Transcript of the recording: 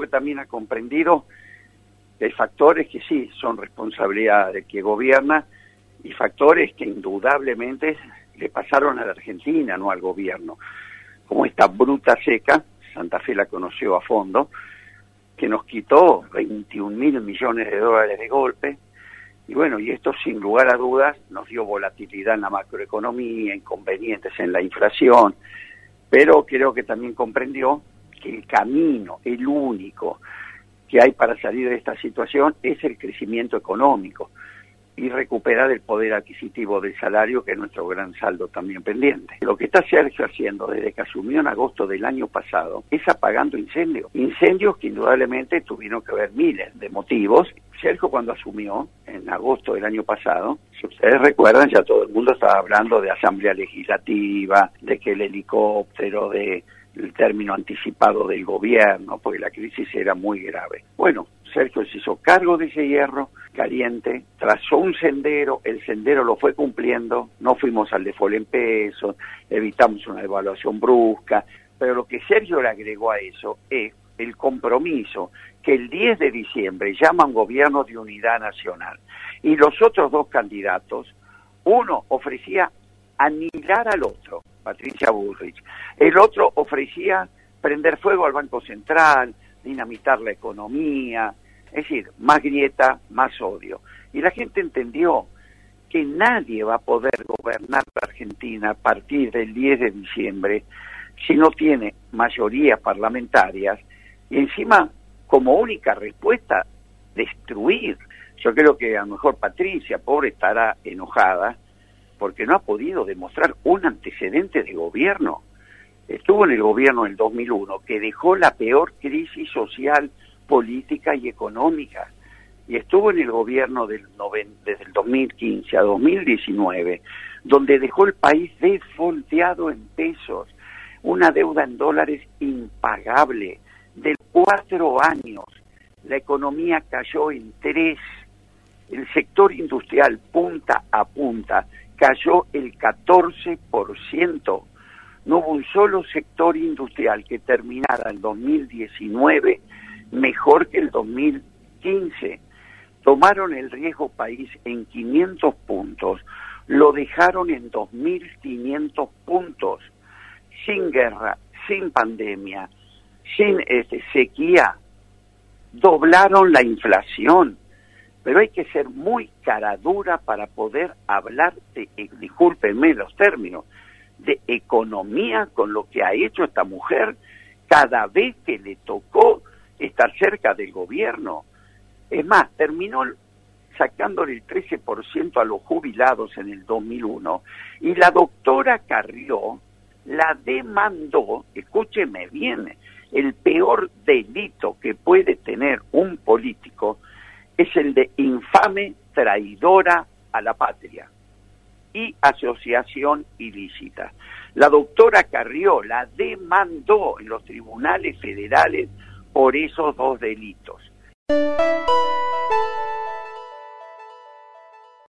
que también ha comprendido que hay factores que sí son responsabilidad de quien gobierna y factores que indudablemente le pasaron a la Argentina, no al gobierno, como esta bruta seca, Santa Fe la conoció a fondo, que nos quitó 21.000 millones de dólares de golpe, y bueno, y esto sin lugar a dudas nos dio volatilidad en la macroeconomía, inconvenientes en la inflación, pero creo que también comprendió que el camino, el único que hay para salir de esta situación es el crecimiento económico y recuperar el poder adquisitivo del salario, que es nuestro gran saldo también pendiente. Lo que está Sergio haciendo desde que asumió en agosto del año pasado es apagando incendios que indudablemente tuvieron que ver miles de motivos. Sergio, cuando asumió en agosto del año pasado, si ustedes recuerdan, ya todo el mundo estaba hablando de asamblea legislativa, de que el helicóptero, de el término anticipado del gobierno, porque la crisis era muy grave. Bueno, Sergio se hizo cargo de ese hierro caliente, trazó un sendero, el sendero lo fue cumpliendo, no fuimos al default en pesos, evitamos una devaluación brusca, pero lo que Sergio le agregó a eso es el compromiso que el 10 de diciembre llama un gobierno de unidad nacional, y los otros dos candidatos, uno ofrecía aniquilar al otro, Patricia Bullrich, el otro ofrecía prender fuego al Banco Central, dinamitar la economía, es decir, más grieta, más odio. Y la gente entendió que nadie va a poder gobernar la Argentina a partir del 10 de diciembre si no tiene mayorías parlamentarias y encima, como única respuesta, destruir. Yo creo que a lo mejor Patricia, pobre, estará enojada porque no ha podido demostrar un antecedente de gobierno. Estuvo en el gobierno del 2001, que dejó la peor crisis social, política y económica, y estuvo en el gobierno desde el 2015 a 2019, donde dejó el país defolteado en pesos, una deuda en dólares impagable, de 4 años, la economía cayó en 3, el sector industrial punta a punta cayó el 14%, no hubo un solo sector industrial que terminara el 2019 mejor que el 2015. Tomaron el riesgo país en 500 puntos, lo dejaron en 2.500 puntos, sin guerra, sin pandemia, sin sequía, doblaron la inflación, pero hay que ser muy caradura para poder hablar de, discúlpenme los términos, de economía con lo que ha hecho esta mujer cada vez que le tocó estar cerca del gobierno. Es más, terminó sacándole el 13% a los jubilados en el 2001 y la doctora Carrió la demandó, escúcheme bien, el peor delito que puede tener un político es el de infame traidora a la patria y asociación ilícita. La doctora Carrió la demandó en los tribunales federales por esos 2 delitos.